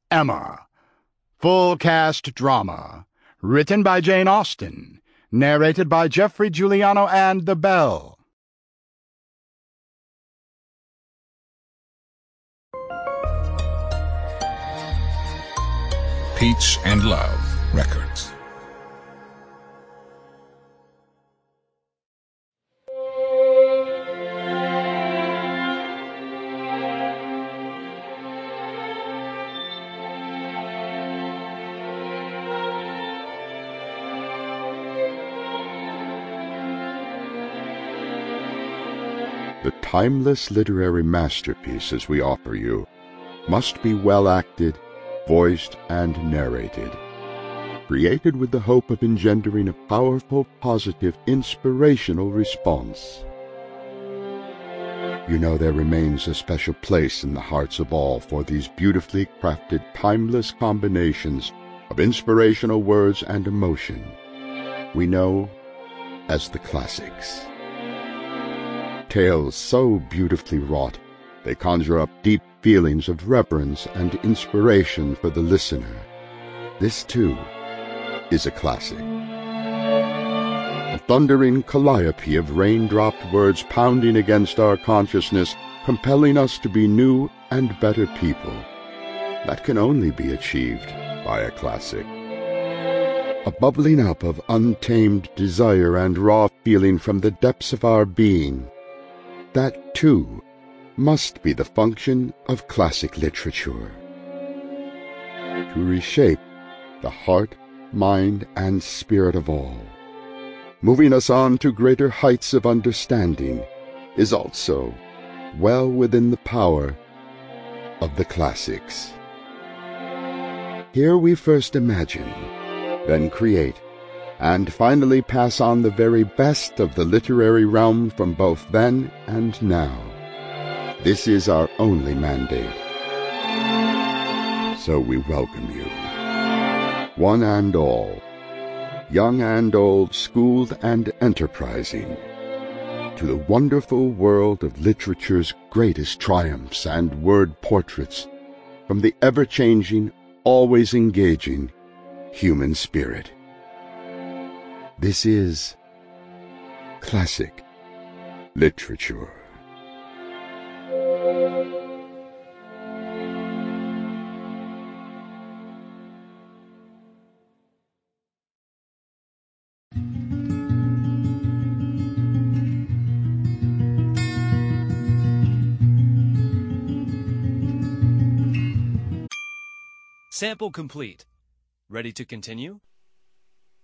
Emma. Full cast drama. Written by Jane Austen. Narrated by Jeffrey Giuliano and The Bell. Peach and Love Records. The timeless literary masterpieces we offer you must be well acted, voiced, and narrated, created with the hope of engendering a powerful, positive, inspirational response. You know there remains a special place in the hearts of all for these beautifully crafted, timeless combinations of inspirational words and emotion we know as the classics. Tales so beautifully wrought, they conjure up deep feelings of reverence and inspiration for the listener. This, too, is a classic. A thundering calliope of raindropped words pounding against our consciousness, compelling us to be new and better people. That can only be achieved by a classic. A bubbling up of untamed desire and raw feeling from the depths of our being. That, too, must be the function of classic literature. To reshape the heart, mind, and spirit of all, moving us on to greater heights of understanding, is also well within the power of the classics. Here we first imagine, then create, and finally pass on the very best of the literary realm from both then and now. This is our only mandate. So we welcome you, one and all, young and old, schooled and enterprising, to the wonderful world of literature's greatest triumphs and word portraits from the ever-changing, always engaging human spirit. This is classic literature. Sample complete. Ready to continue?